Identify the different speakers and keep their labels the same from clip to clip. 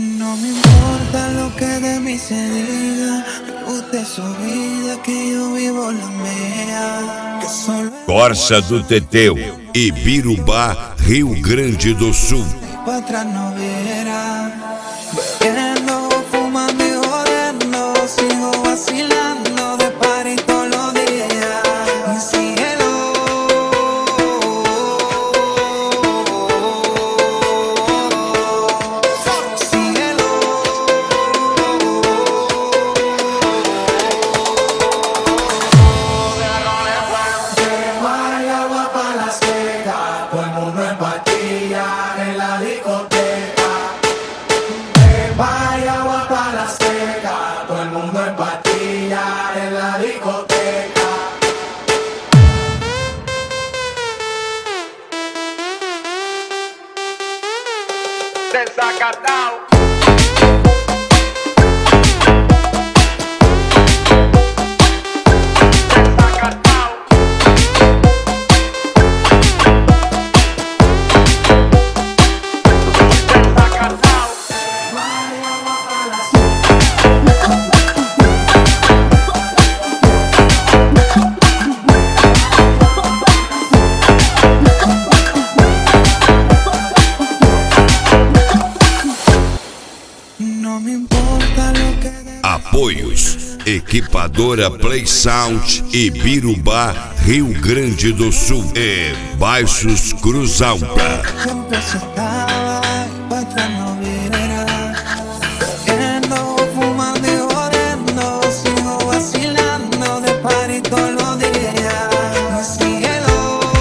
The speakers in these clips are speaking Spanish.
Speaker 1: No me importa lo que de mí se diga, me gusta su vida, que yo vivo la mía. Que solo
Speaker 2: Corsa do Teteu, Ibirubá, Rio Grande do Sul.
Speaker 1: para atrás no viera. Bebiendo, fumando y jodiendo, sigo vacilando de party todos los días. Mi cielo, cielo.
Speaker 3: Hay agua para las secas, todo el mundo en pastilla en la discoteca. Hay agua para las secas, todo el mundo en pastilla en la discoteca. Desacatado.
Speaker 1: No me importa lo que de
Speaker 2: Apoios: Equipadora Play Sound, Ibirubá, Rio Grande do Sul e Baixos Cruz Alta.
Speaker 1: siempre se estaba, para atrás no viera. Bebiendo, fumando y jodiendo, sigo vacilando de party todos los días. Mi cielo,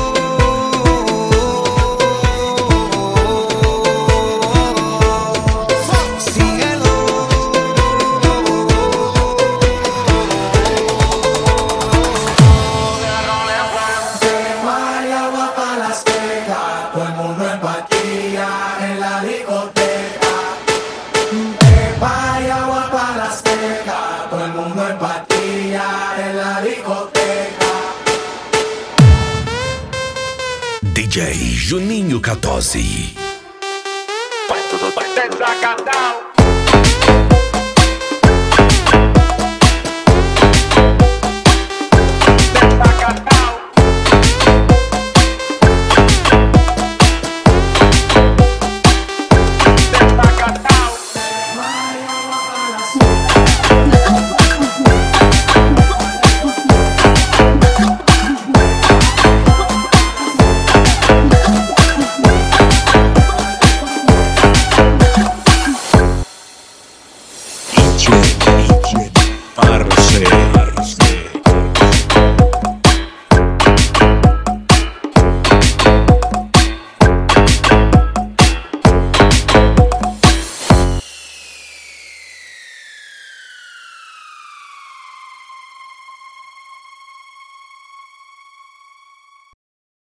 Speaker 1: cielo.
Speaker 3: Hay agua para las secas, todo el mundo en pastilla en la discoteca. Hay agua para las secas, todo el mundo en pastilla en la discoteca.
Speaker 4: DJ Juninho 14.
Speaker 3: Desacatado.